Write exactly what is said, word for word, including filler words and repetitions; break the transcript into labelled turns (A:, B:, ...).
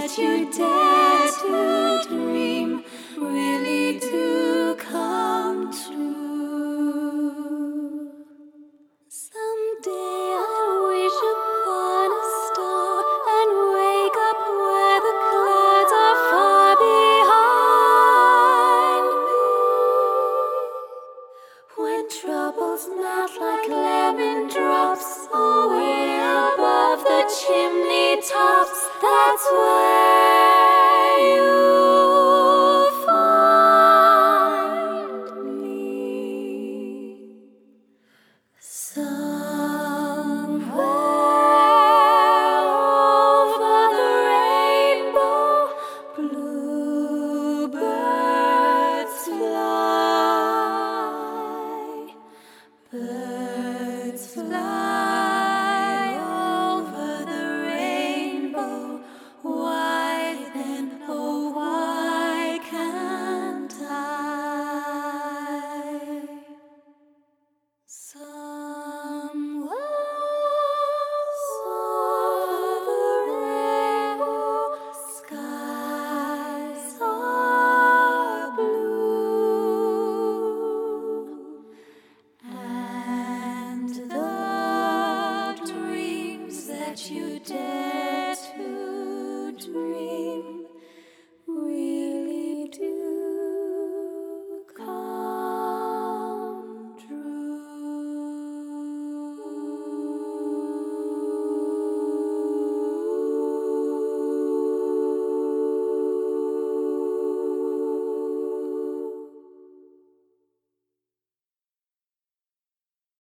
A: that you dare to dream really do come true. Someday I'll wish upon a star and wake up where the clouds are far behind me. When troubles melt like lemon drops away above the chimney tops, that's where